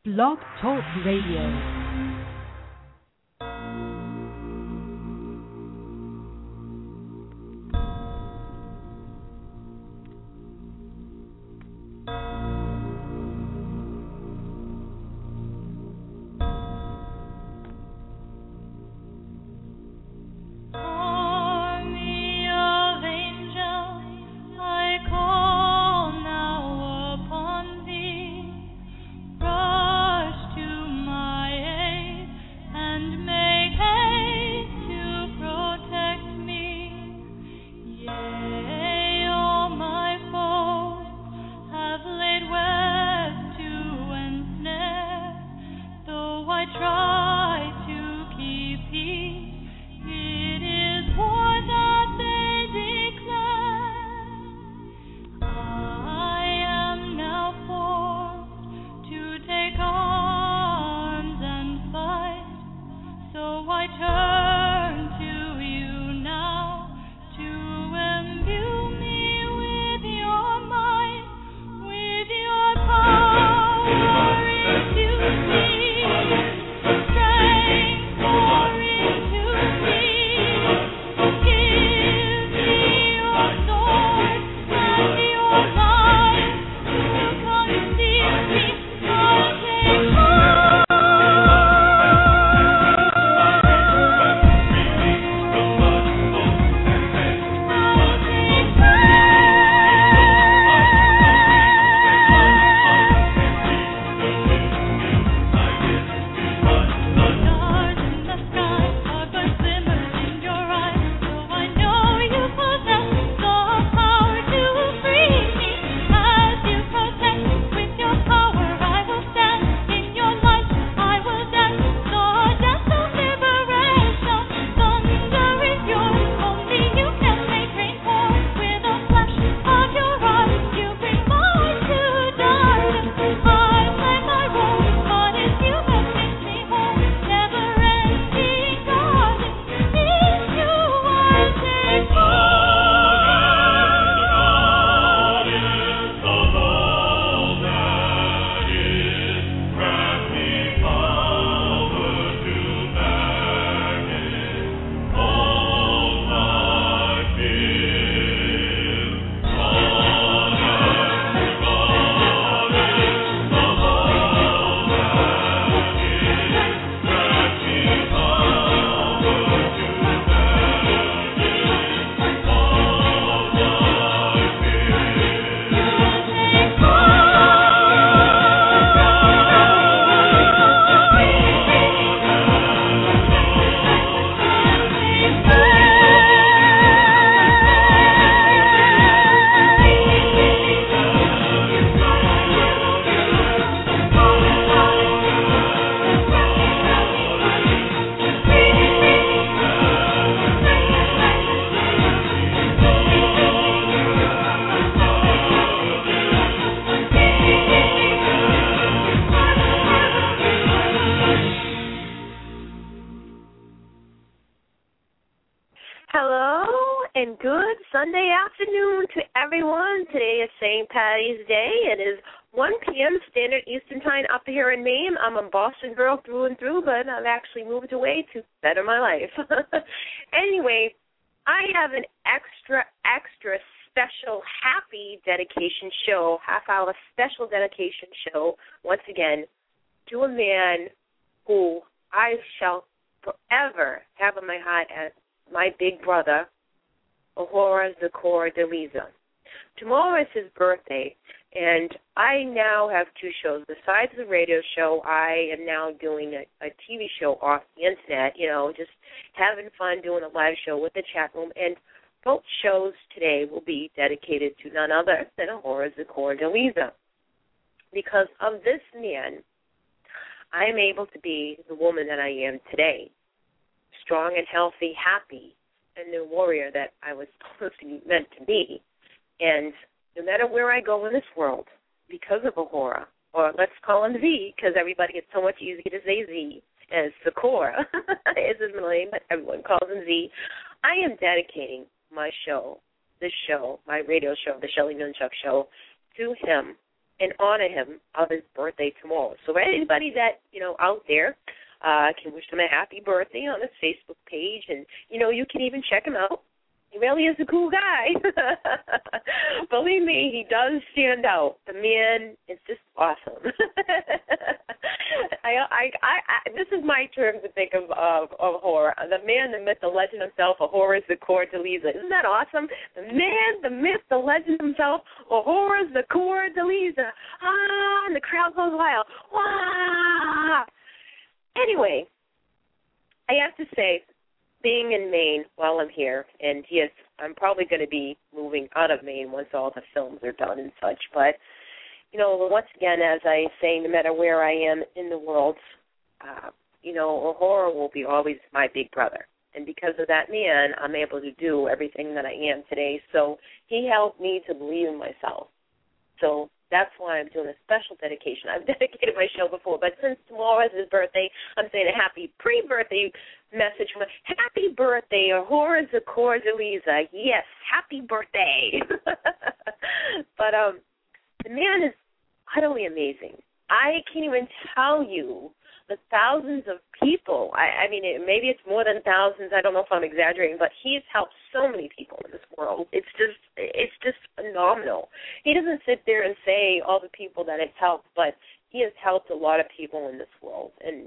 Blog Talk Radio. Day. It is 1 p.m. Standard Eastern Time up here in Maine. I'm a Boston girl through and through, but I've actually moved away to better my life. Anyway, I have an extra special happy dedication show, half-hour special dedication show, once again, to a man who I shall forever have in my heart as my big brother, Ahura Zakor Deliza. Tomorrow is his birthday, and I now have two shows. Besides the radio show, I am now doing a TV show off the Internet, just having fun doing a live show with the chat room. And both shows today will be dedicated to none other than Ahura Zakor Deliza. Because of this man, I am able to be the woman that I am today, strong and healthy, happy, and the warrior that I was supposed to be meant to be. And no matter where I go in this world, because of Ahura, or let's call him Z, because everybody gets so much easier to say Z, as Zakor is his middle name, but everyone calls him Z, I am dedicating my show, this show, my radio show, the Shelley Nunchuck Show, to him and honor him of his birthday tomorrow. So anybody that, out there can wish him a happy birthday on his Facebook page, and, you can even check him out. He really is a cool guy. Believe me, he does stand out. The man is just awesome. This is my term to think of horror. The man, the myth, the legend himself, a horror is the core DeLisa. Isn't that awesome? The man, the myth, the legend himself, a horror is the core DeLisa. And the crowd goes wild. Wah! Anyway, I have to say, being in Maine while I'm here, and yes, I'm probably going to be moving out of Maine once all the films are done and such, but, once again, as I say, no matter where I am in the world, a horror will be always my big brother. And because of that man, I'm able to do everything that I am today. So he helped me to believe in myself. So that's why I'm doing a special dedication. I've dedicated my show before, but since tomorrow is his birthday, I'm saying a happy pre-birthday message. Happy birthday, horror is the core DeLisa. Yes, happy birthday. But the man is utterly amazing. I can't even tell you the thousands of people. I mean, maybe it's more than thousands. I don't know if I'm exaggerating, but he's helped so many people in this world. It's just phenomenal. He doesn't sit there and say all the people that it's helped, but he has helped a lot of people in this world. And,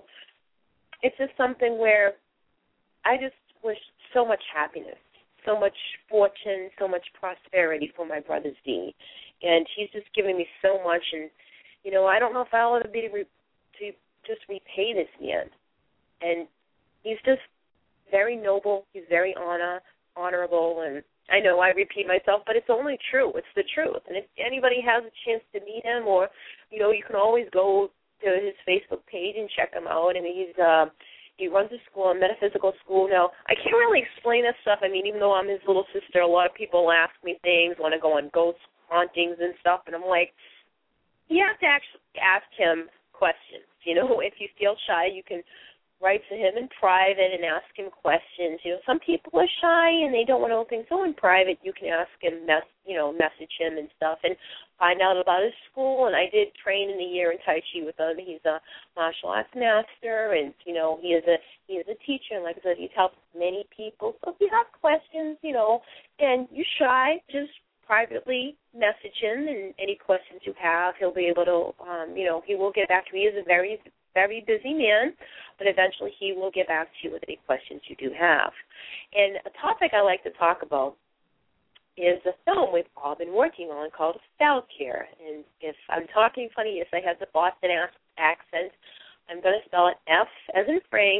it's just something where I just wish so much happiness, so much fortune, so much prosperity for my brother Z. And he's just giving me so much. And, I don't know if I'll ever be to just repay this man. And he's just very noble. He's very honorable. And I know I repeat myself, but it's only true. It's the truth. And if anybody has a chance to meet him, or, you can always go to his Facebook page and check him out. I mean, he runs a school, a metaphysical school. Now, I can't really explain this stuff. I mean, even though I'm his little sister, a lot of people ask me things, want to go on ghost hauntings and stuff, and I'm like, you have to actually ask him questions. If you feel shy, you can write to him in private and ask him questions. Some people are shy and they don't want to know things. So in private, you can ask him, message him and stuff, and find out about his school. And I did train in a year in Tai Chi with him. He's a martial arts master, and he is a teacher. And like I said, he's helped many people. So if you have questions, and you're shy, just privately message him, and any questions you have, he'll be able to, he will get back to me. He is a very, very busy man, but eventually he will get back to you with any questions you do have. And a topic I like to talk about is a film we've all been working on called Falcare. And if I'm talking funny, yes, I have the Boston accent. I'm going to spell it F as in Frank,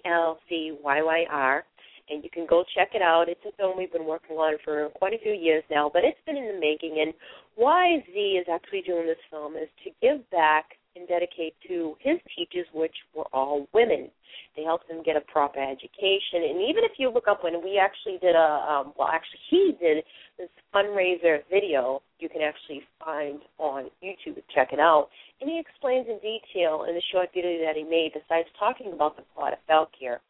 ALCYYR. And you can go check it out. It's a film we've been working on for quite a few years now, but it's been in the making. And why Z is actually doing this film is to give back and dedicate to his teachers, which were all women. They helped them get a proper education. And even if you look up when we actually did he did this fundraiser video, you can actually find on YouTube to check it out. And he explains in detail in the short video that he made, besides talking about the plot of Falcare,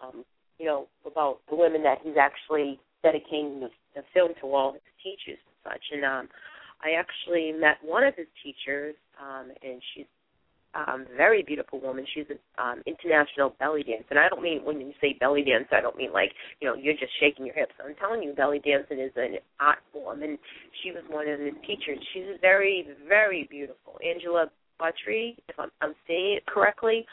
about the women that he's actually dedicating the film to, all his teachers and such. And I actually met one of his teachers, and she's a very beautiful woman. She's an international belly dancer. And I don't mean, when you say belly dance, I don't mean like, you're just shaking your hips. I'm telling you, belly dancing is an art form, and she was one of his teachers. She's very, very beautiful. Angela Buttrey, if I'm saying it correctly.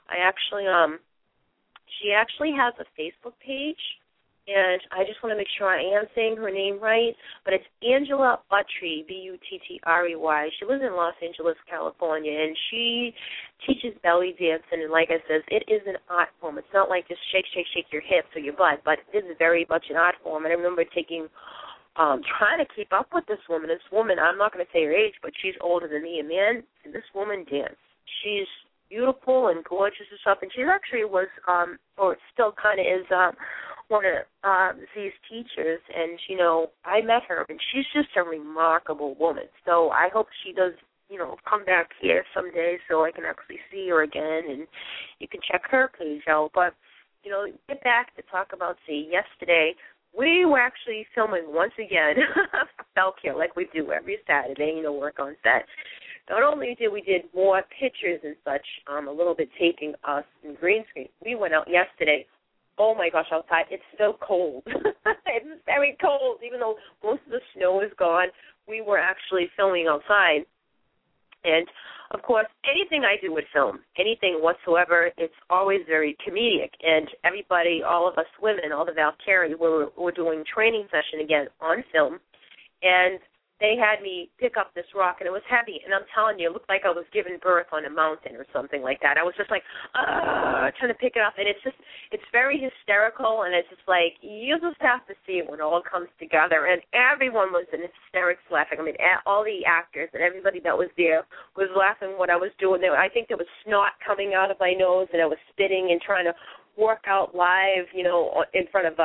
She actually has a Facebook page, and I just want to make sure I am saying her name right, but it's Angela Buttrey, Buttrey. She lives in Los Angeles, California, and she teaches belly dancing, and like I said, it is an art form. It's not like just shake your hips or your butt, but it is very much an art form. And I remember trying to keep up with this woman. This woman, I'm not going to say her age, but she's older than me, and man, this woman dances. She's beautiful and gorgeous and stuff, and she actually was, or still kind of is, one of these teachers, and, I met her, and she's just a remarkable woman. So I hope she does, come back here someday so I can actually see her again, and you can check her page out. But, get back to talk about, yesterday, we were actually filming once again Falcare like we do every Saturday, work on set. Not only did we did more pictures and such, a little bit taping us in green screen, we went out yesterday. Oh, my gosh, outside, it's so cold. It's very cold. Even though most of the snow is gone, we were actually filming outside. And, of course, anything I do with film, anything whatsoever, it's always very comedic. And everybody, all of us women, all the Valkyrie, were doing training session again on film. And they had me pick up this rock, and it was heavy. And I'm telling you, it looked like I was giving birth on a mountain or something like that. I was just like, trying to pick it up. And it's very hysterical, and it's just like, you just have to see it when it all comes together. And everyone was in hysterics laughing. I mean, all the actors and everybody that was there was laughing what I was doing. I think there was snot coming out of my nose, and I was spitting and trying to work out live, in front of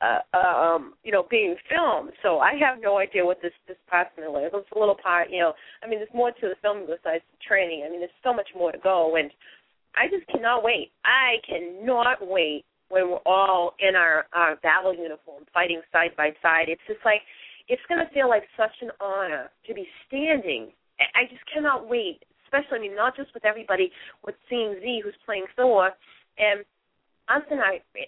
being filmed. So I have no idea what this part's going to look. It's a little part, there's more to the film besides the training. There's so much more to go, and I just cannot wait. I cannot wait when we're all in our battle uniform fighting side by side. It's just like, it's going to feel like such an honor to be standing. I just cannot wait, especially, not just with everybody, with seeing Z, who's playing Thor, and us in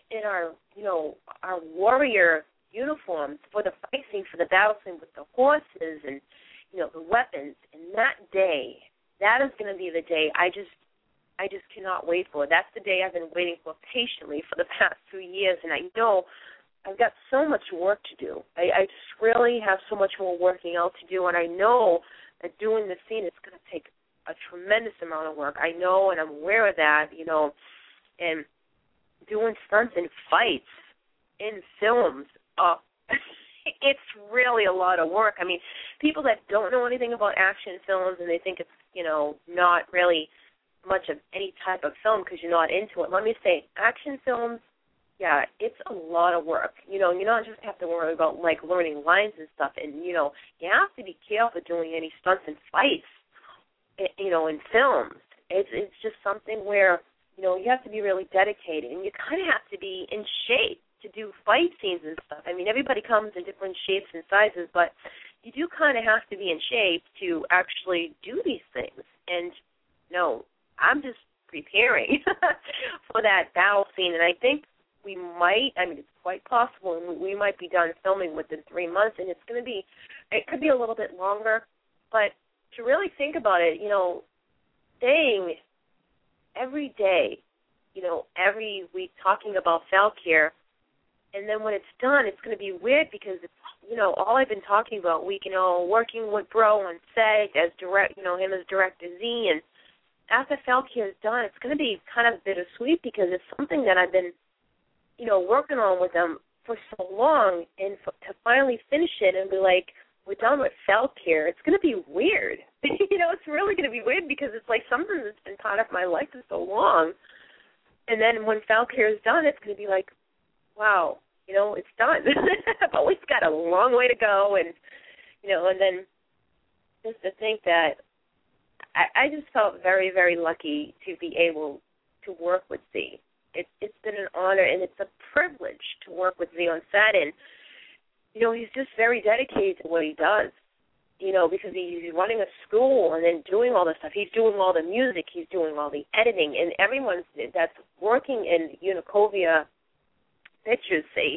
our warrior uniforms for the fight scene, for the battle scene with the horses and, the weapons. And that day, that is going to be the day I just cannot wait for. That's the day I've been waiting for patiently for the past 2 years. And I know I've got so much work to do. I just really have so much more working out to do. And I know that doing the scene is going to take a tremendous amount of work. I know, and I'm aware of that, and doing stunts and fights in films, it's really a lot of work. People that don't know anything about action films and they think it's, not really much of any type of film because you're not into it. Let me say, action films, yeah, it's a lot of work. You don't just have to worry about, learning lines and stuff. And, you have to be careful doing any stunts and fights, in films. It's just something where, you have to be really dedicated, and you kind of have to be in shape to do fight scenes and stuff. Everybody comes in different shapes and sizes, but you do kind of have to be in shape to actually do these things. And, I'm just preparing for that battle scene, and I think we might, it's quite possible, and we might be done filming within 3 months, and it could be a little bit longer, but to really think about it, staying every day, every week talking about Falcare, and then when it's done, it's going to be weird because it's, all I've been talking about week, working with Bro on set as him as Director Z, and after Falcare is done, it's going to be kind of bittersweet because it's something that I've been, working on with them for so long, and to finally finish it and be like, we're done with Falcare, it's going to be weird. It's really going to be weird because it's like something that's been part of my life for so long. And then when Falcare is done, it's going to be like, wow, it's done. But we've got a long way to go. And, and then just to think that I just felt very, very lucky to be able to work with Z. It's been an honor, and it's a privilege to work with Z on set. And, he's just very dedicated to what he does, because he's running a school and then doing all this stuff. He's doing all the music. He's doing all the editing. And everyone that's working in Unicovia Pictures say,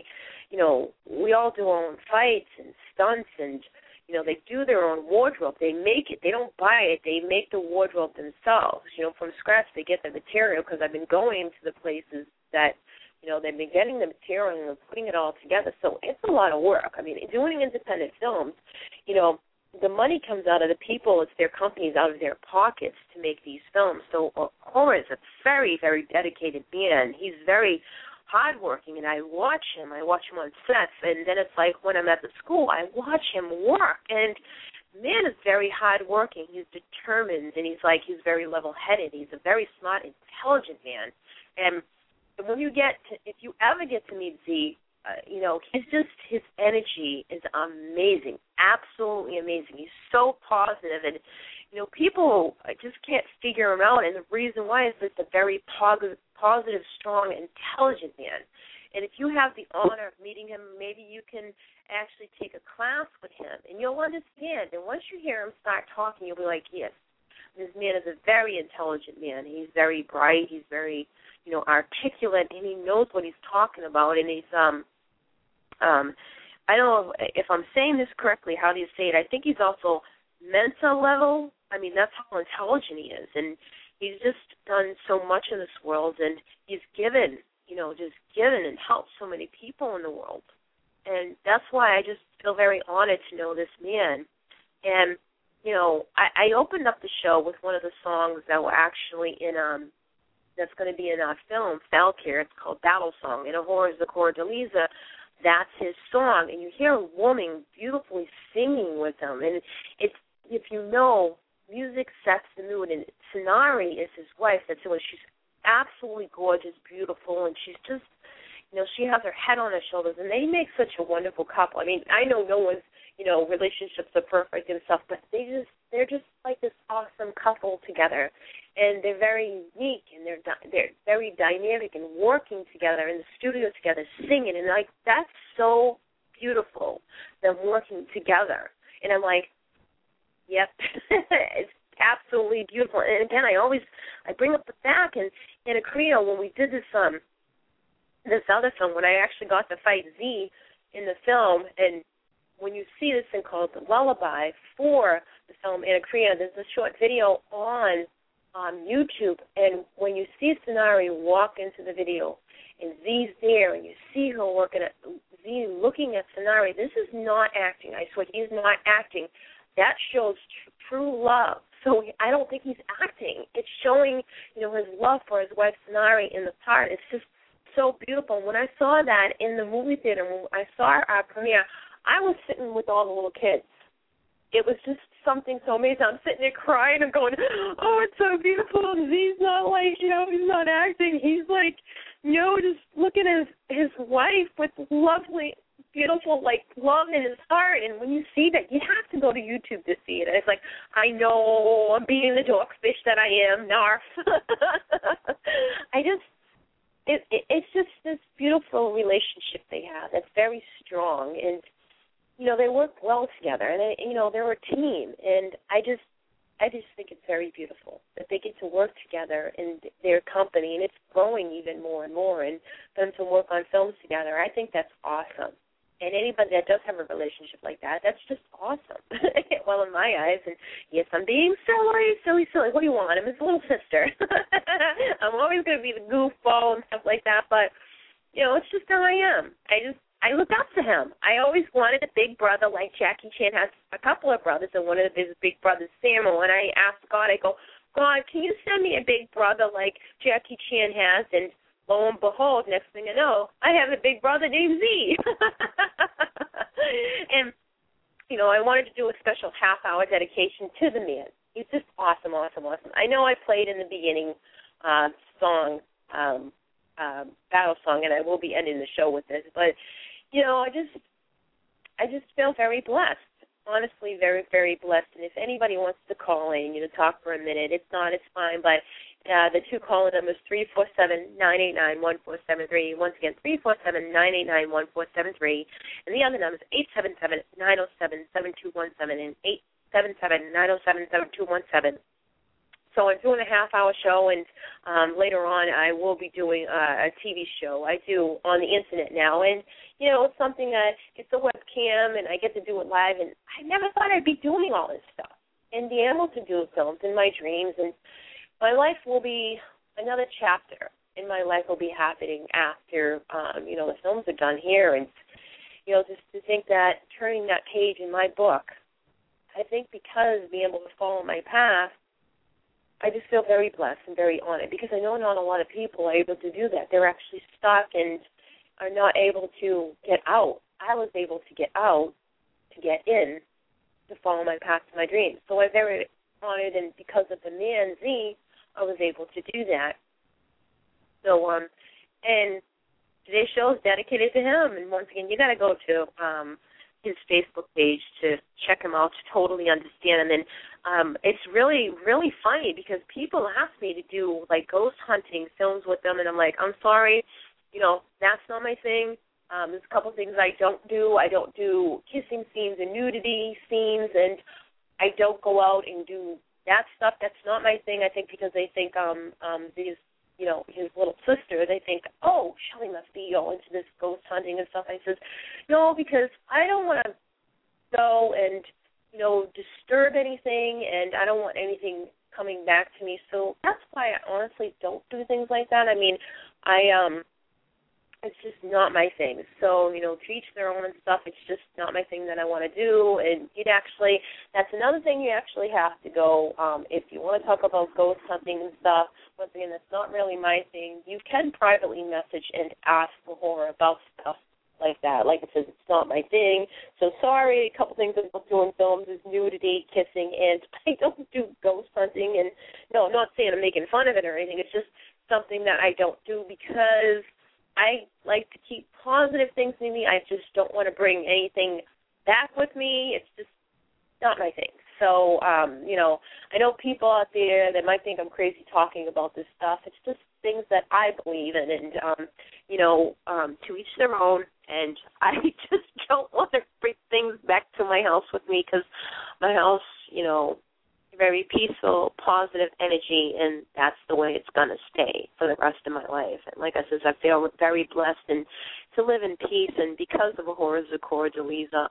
we all do our own fights and stunts, and, they do their own wardrobe. They make it. They don't buy it. They make the wardrobe themselves. From scratch, they get the material because I've been going to the places that, they've been getting the material and putting it all together. So it's a lot of work. Doing independent films, the money comes out of the people. It's their companies out of their pockets to make these films. So Cora is a very, very dedicated man. He's very hardworking, and I watch him on sets, and then it's like when I'm at the school, I watch him work, and man is very hardworking. He's determined, and he's very level-headed. He's a very smart, intelligent man, and when if you ever get to meet Z, his energy is amazing, absolutely amazing. He's so positive, and people just can't figure him out, and the reason why is it's a very positive, strong, intelligent man. And if you have the honor of meeting him, maybe you can actually take a class with him, and you'll understand. And once you hear him start talking, you'll be like, yes, this man is a very intelligent man. He's very bright. He's very, articulate, and he knows what he's talking about. And he's, I don't know if I'm saying this correctly. How do you say it? I think he's also mental level. I mean, that's how intelligent he is. And he's just done so much in this world, and he's given, just given and helped so many people in the world. And that's why I just feel very honored to know this man. And, I opened up the show with one of the songs that were actually in, that's going to be in our film, Falkir. It's called Battle Song. And Ahura is the Cordeliza. That's his song. And you hear a woman beautifully singing with him. And it's, if you know, music sets the mood. And Sonari is his wife. That's who she's absolutely gorgeous, beautiful, and she's just, she has her head on her shoulders, and they make such a wonderful couple. I mean, I know no one's, relationships are perfect and stuff, but they're just like this awesome couple together, and they're very unique, and they're very dynamic and working together in the studio together, singing, and like that's so beautiful, them working together. And I'm like, yep, it's absolutely beautiful. And again, I bring up the fact in a Korea when we did this other film, when I actually got to fight Z in the film, and when you see this thing called The Lullaby for the film Anna Korea, there's a short video on YouTube, and when you see Sonari walk into the video, and Z's there, and you see her Z looking at Sonari, this is not acting. I swear, he's not acting. That shows true love. So I don't think he's acting. It's showing, his love for his wife Sonari in the part. It's just so beautiful. When I saw that in the movie theater, when I saw our premiere, I was sitting with all the little kids. It was just something so amazing. I'm sitting there crying and going, oh, it's so beautiful. He's not like, he's not acting. He's like, just looking at his wife with lovely, beautiful, love in his heart. And when you see that, you have to go to YouTube to see it. And it's like, I know I'm being the dogfish that I am, narf. It's just this beautiful relationship they have that's very strong. And, they work well together. And, they're a team. And I just think it's very beautiful that they get to work together in their company. And it's growing even more and more. And them to work on films together, I think that's awesome. And anybody that does have a relationship like that, that's just awesome. Well, in my eyes, and yes, I'm being silly. What do you want? I'm his little sister. I'm always going to be the goofball and stuff like that, but, it's just how I am. I look up to him. I always wanted a big brother like Jackie Chan has a couple of brothers, and one of his big brothers, Samuel, and I asked God, I go, God, can you send me a big brother like Jackie Chan has? And lo and behold, next thing I know, I have a big brother named Z. And, I wanted to do a special half-hour dedication to the man. He's just awesome. I know I played in the beginning song, Battle Song, and I will be ending the show with this, but, I just feel very blessed. Honestly, very, very blessed. And if anybody wants to call in, talk for a minute, it's fine, but the two caller numbers 347-989-1473. Once again, 347-989-1473. And the other number is 877-907-7217 and 877-907-7217. So I'm doing a half-hour show, and later on I will be doing a TV show. I do on the Internet now, and, it's something that it's a webcam, and I get to do it live, and I never thought I'd be doing all this stuff and be able to do films in my dreams, and my life will be another chapter, and my life will be happening after, the films are done here, and, just to think that turning that page in my book, I think because being able to follow my path, I just feel very blessed and very honored because I know not a lot of people are able to do that. They're actually stuck and are not able to get out. I was able to get out, to get in, to follow my path to my dreams. So I'm very honored, and because of the man, Z, I was able to do that. So, and today's show is dedicated to him. And once again, you got to go to his Facebook page to check him out to totally understand. And then it's really, really funny because people ask me to do, ghost hunting films with them, and I'm like, I'm sorry, that's not my thing. There's a couple things I don't do. I don't do kissing scenes and nudity scenes, and I don't go out and do that stuff. That's not my thing. I think because they think his little sister, they think, oh, Shelley must be into this ghost hunting and stuff. I says, no, because I don't want to go and, disturb anything, and I don't want anything coming back to me. So that's why I honestly don't do things like that. I mean, it's just not my thing. So, to each their own and stuff, it's just not my thing that I want to do. And that's another thing you actually have to go, if you want to talk about ghost hunting and stuff, once again, that's not really my thing. You can privately message and ask the horror about stuff like that. Like it says, it's not my thing. So sorry, a couple things I don't do in films is nudity, kissing, and I don't do ghost hunting. And no, I'm not saying I'm making fun of it or anything. It's just something that I don't do because I like to keep positive things in me. I just don't want to bring anything back with me. It's just not my thing. So, I know people out there that might think I'm crazy talking about this stuff. It's just things that I believe in, and, to each their own. And I just don't want to bring things back to my house with me because my house, very peaceful, positive energy, and that's the way it's going to stay for the rest of my life. And like I said, I feel very blessed and to live in peace. And because of Ahura Zakor Deliza,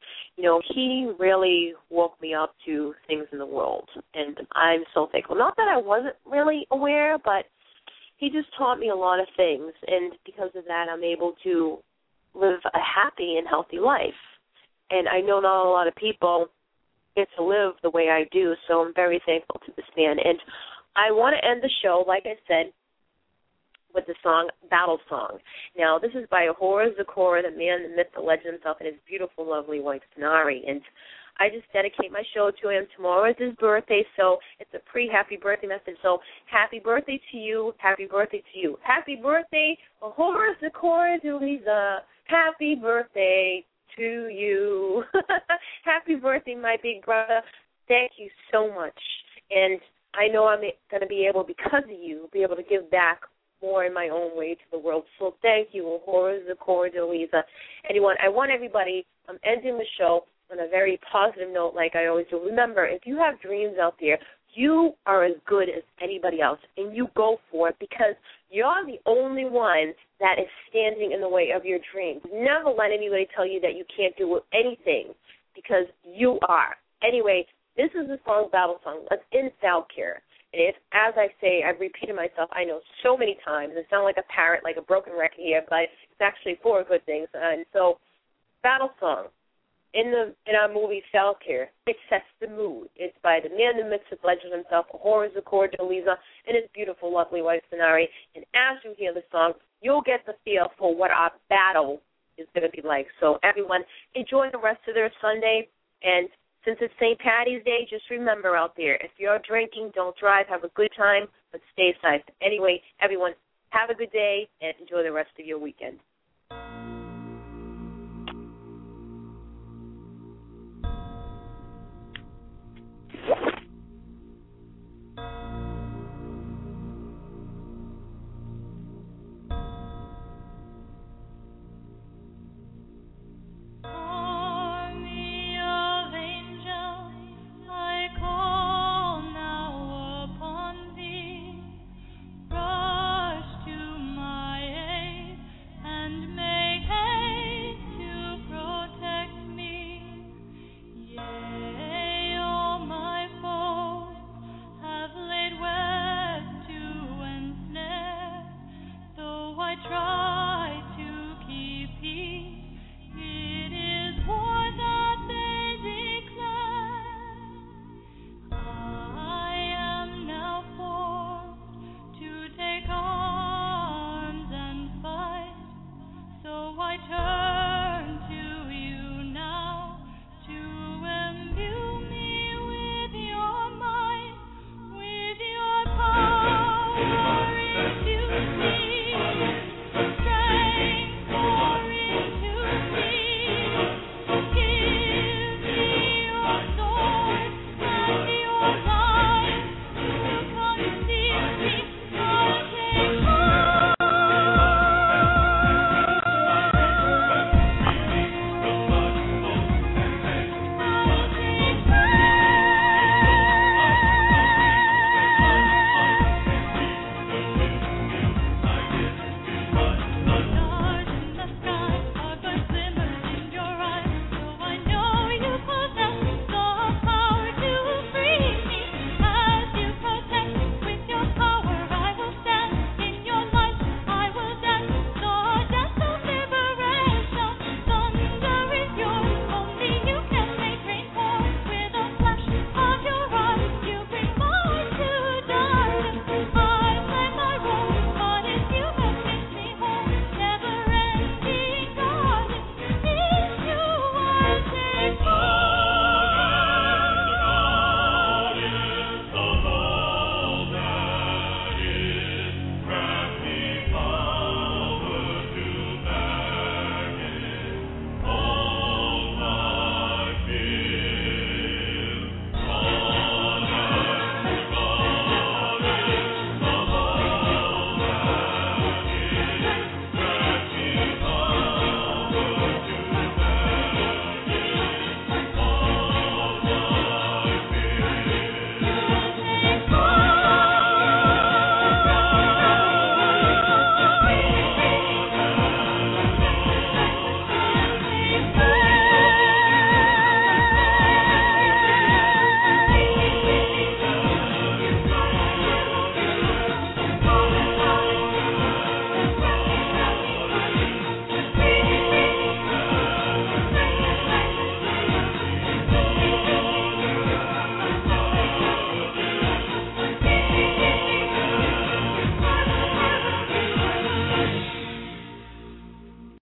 he really woke me up to things in the world. And I'm so thankful. Not that I wasn't really aware, but he just taught me a lot of things. And because of that, I'm able to live a happy and healthy life. And I know not a lot of people get to live the way I do, so I'm very thankful to this man. And I want to end the show, like I said, with the song Battle Song. Now, this is by Ahura Zakor, the man, the myth, the legend himself, and his beautiful, lovely wife, Tanari. And I just dedicate my show to him. Tomorrow is his birthday, so it's a pre-happy birthday message. So happy birthday to you, happy birthday to you. Happy birthday, Ahura Zakor Deliza. Happy birthday to you. Happy birthday, my big brother. Thank you so much. And I know I'm going to be able, because of you, be able to give back more in my own way to the world. So thank you, Ahura Zakor Deliza. Anyone, I want everybody, I'm ending the show on a very positive note like I always do. Remember, if you have dreams out there, you are as good as anybody else, and you go for it because you're the only one that is standing in the way of your dreams. Never let anybody tell you that you can't do anything because you are. Anyway, this is the song Battle Song. Let's end Valkyr. And if, as I say, I've repeated myself, I know so many times. I sound like a parrot, like a broken record here, but it's actually for good things. And so, Battle Song. In our movie Valkyr, it sets the mood. It's by the man, the myth, the legend himself, Ahura Zakor Deliza, and his beautiful, lovely wife, Tanari. And as you hear the song, you'll get the feel for what our battle is going to be like. So everyone, enjoy the rest of their Sunday. And since it's St. Patty's Day, just remember out there, if you're drinking, don't drive. Have a good time, but stay safe. Anyway, everyone, have a good day and enjoy the rest of your weekend.